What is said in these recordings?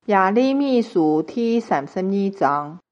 耶利米書第32章。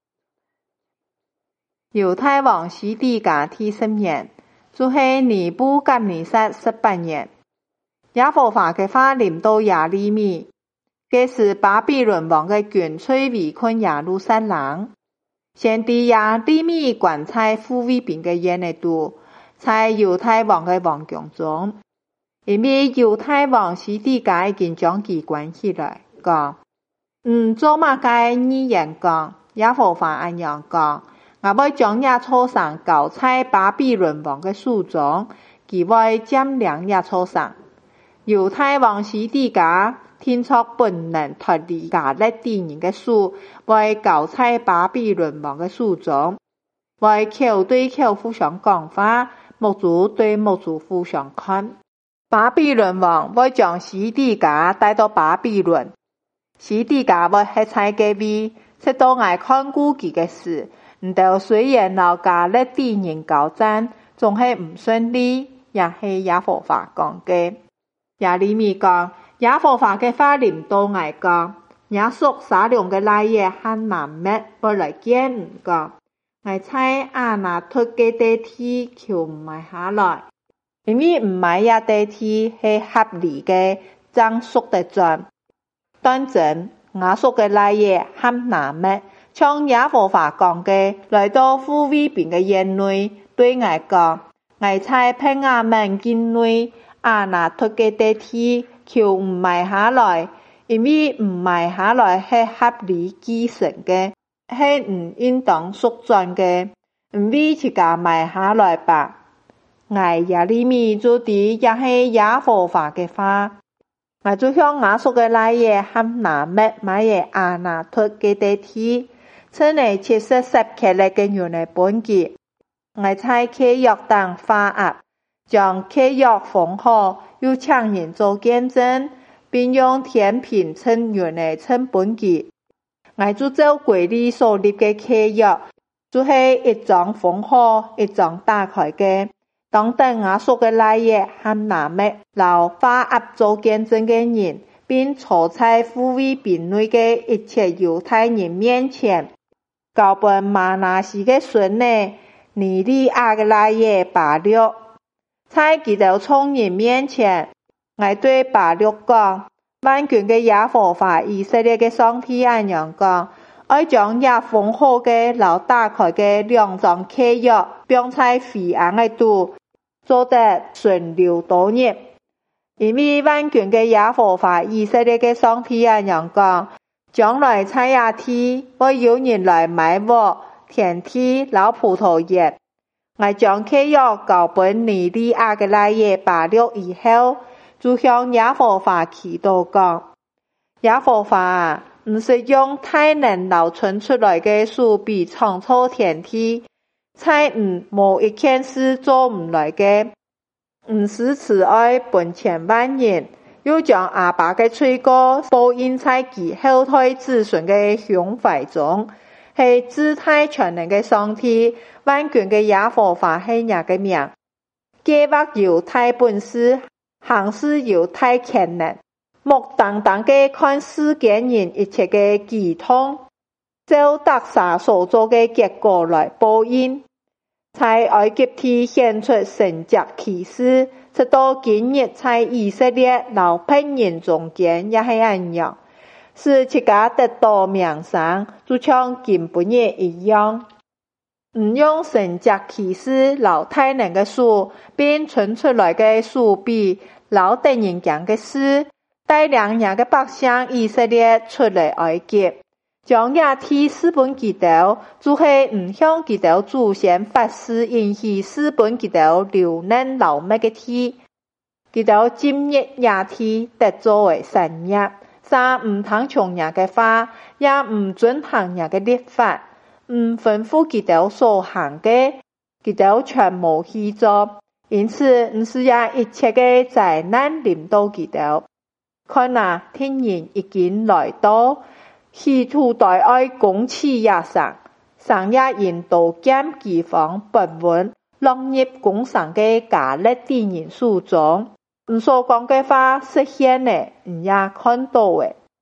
猶太王西底家第10年，就是尼布甲尼撒18年，耶和華嘅話臨到耶利米，這是巴比倫王嘅軍隊圍困耶路撒冷。先知耶利米關在護衛兵嘅營內度，在猶太王嘅王宮中，因為猶太王西底家已經將其關起來，講做乜嘅預言講，耶和華按樣講，我要將耶初上交在巴比倫王嘅手中，佢會佔領耶初上。猶太王西底家聽說本能脫離迦勒底人嘅手，會交在巴比倫王嘅手中，會口對口互相講話，目珠對目珠互相看。巴比倫王會將西底家帶到巴比倫。西底家會喺在隔壁，直到我看顧佢嘅事。就雖然老迦勒底人交戰，總係唔順利，也係耶和華講嘅。耶利米講，耶和華嘅話臨到我講，亞述沙龍嘅拉耶和南麥會來見我講，我在亞拿突嘅地鐵求唔買下來，因為唔買呀地鐵係合理嘅爭屬的轉。當真亞述嘅拉耶和南麥像耶和華講嘅，來到護衛兵嘅營內，對我講，我在平亞門境內亞拿突嘅地鐵求唔買下來，因為唔買下來係合理繼承嘅，係唔應當縮轉嘅，唔為自家買下來吧。我耶利米做的也係耶和華嘅話。我就向亞述嘅拉耶和南麥買嘅亞拿突嘅地鐵，趁你切實10克力嘅牛奶本記，我在契約當發壓，將契約封好，又請人做見證，並用天平稱牛奶稱本記。我就照規律所立嘅契約，就是一張封好，一張打開嘅。當等亞述嘅拉耶和南麥留發壓做見證嘅人，並坐在護衛兵內嘅一切猶太人面前，交本瑪拿西嘅孫呢，尼利亞嘅拉耶巴錄，在佢哋眾人面前，我對巴錄講，萬軍嘅耶和華以色列嘅上帝按樣講，我將也封好嘅留打開嘅兩張契約，並在肥安嘅度做得順流多年，因為萬軍嘅耶和華以色列嘅上帝按樣講，將來在亞地會有人來買我田地老葡萄葉，我將契約交本尼利亞嘅拉耶巴錄以後，就向耶和華祈禱講，耶和華唔是用太能流傳出來嘅手臂創造田地，才無一件事做唔來嘅，唔是慈愛本千萬人，又將阿爸嘅罪過報應在其後代子孫嘅胸懷中，係至大全能嘅上帝，萬軍嘅耶和華係耶嘅名，計劃有大本事，行事有大權能，目瞪瞪嘅看世間人一切嘅己痛，照特撒所做嘅結果來報應。在埃及地顯出神蹟奇事，直到今日在以色列老百姓中間也係按樣，使自家得到名聲，就像今本日一樣。唔用神蹟奇事老太能嘅書，並傳出來嘅書比老得人講嘅事，帶領人嘅百姓以色列出嚟埃及。將亞地私本記錄，就是唔向記錄祖先發誓允許私本記錄留嫩老麥嘅地，記錄今日亞地得作為產業，三唔聽從人嘅話，也唔遵行人嘅律法，唔吩咐記錄所行嘅，記錄全無去做，因此唔需要一切嘅災難臨到記錄。看啊，天人已經來到。企圖待愛攻取亞上，上也因刀劍饑荒不穩，落入攻上嘅迦勒底人手中。唔所講嘅話實現嘅，唔也看到嘅。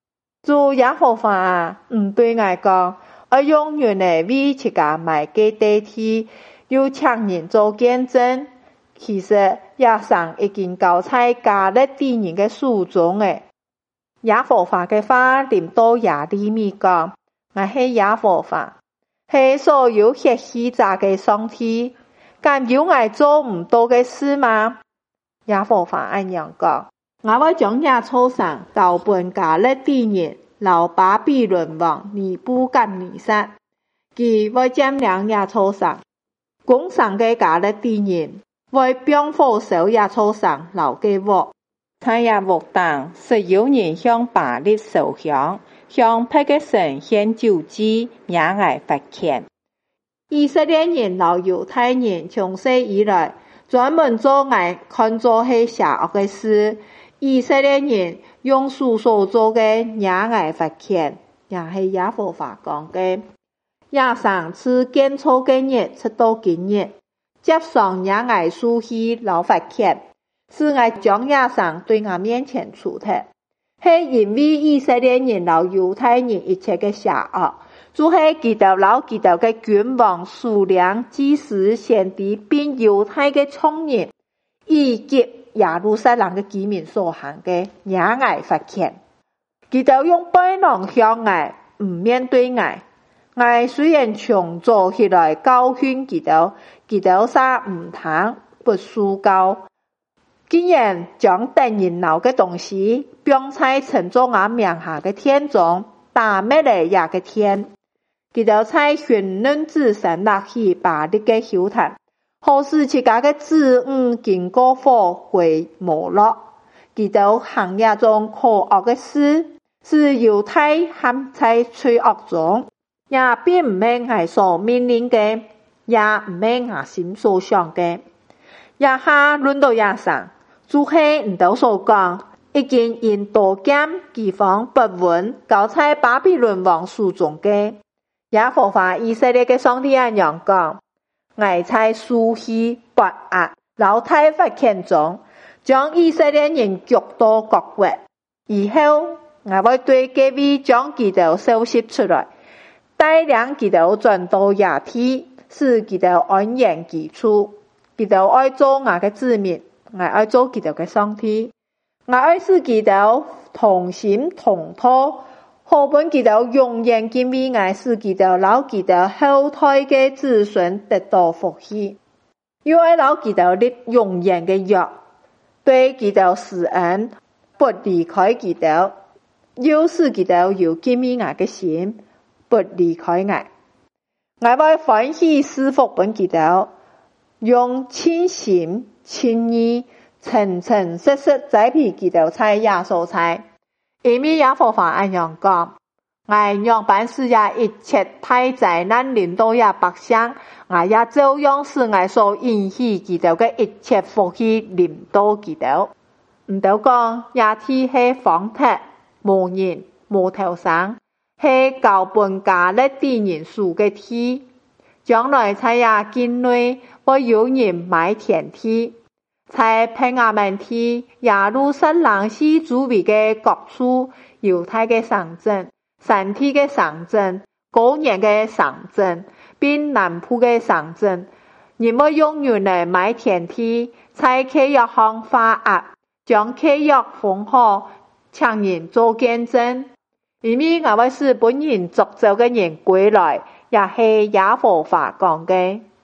主耶和华啊，对我讲，我永远的为自家买嘅代替，要强人做见证。其实耶神已经交在加勒底人嘅手中诶。耶和华嘅话临到耶利米讲，我是耶和华，是所有血气者嘅上帝，敢有我做唔到嘅事吗？耶和华按样讲，我会将耶草上交本加勒底人，留巴比伦王尼布甲尼撒，佢会占领耶草上，攻上嘅加勒底人会并火烧耶草上留嘅窝。在耶屋当，是有人向巴力烧香，向别个神献酒祭，也爱发钱。以色列人老犹太人从世以来，专门做爱看作是邪恶的事。以色列人用手所做的也爱发钱，也是耶和华讲的。耶上次建造的日，直到今日，接上也爱输去老发钱。是我将耶上对我面前出的，是因为以色列人老犹太人一切的邪恶，就是基督老基督的君王、数量、祭司、先知，并犹太的聪人，以及耶路撒冷的居民所行的也爱发现。基督用背囊向我，唔面对我。我虽然从早起来教训基督，基督啥唔通不输教。既然将等人闹嘅东西，并在乘坐我名下嘅天中，打灭了也嘅天，佢就在寻嫩子神落去巴力嘅休谈，好使自家嘅子女经过火会没落。佢就行一种可恶嘅事，是犹太陷在罪恶中，也并唔系我所命令嘅，也唔系我心所想嘅。也下轮到也上。就是唔到所讲，已經因多減饑荒不穩，交在巴比倫王手中嘅。耶和華以色列嘅上帝咁樣講，我在蘇希拔壓老太發現中，將以色列人逐到各國。以後我會對各位將基督消息出來，帶領基督轉到亞地，使基督安然居住。基督愛做我嘅子民。我愛做基督嘅上帝，我愛使基督同心同禱，好本基督永遠敬畏我，使基督老基督後代嘅子孫得到福氣，又愛老基督立永遠嘅約，對基督施恩，不離開基督，又使基督有敬畏我嘅心，不離開我。我會歡喜侍奉本基督，用親心親意誠誠實實栽培基督在耶穌在，因為耶和華咁樣講，我讓辦事也一切大災難臨到也百姓，我也照樣使我所應許基督嘅一切福氣臨到基督。唔到講也天係荒僻無人無頭生，係交本加勒底人數嘅天，將來在也境內會有人買田地。在平亞門天，耶路撒冷市周圍嘅各處，猶太嘅城鎮、山地嘅城鎮、高原嘅城鎮，並南部嘅城鎮，人們用原嚟買田地，在契約上發壓，將契約封好，請人做見證。因為我會使本人作走嘅人歸來，也係耶和華講嘅。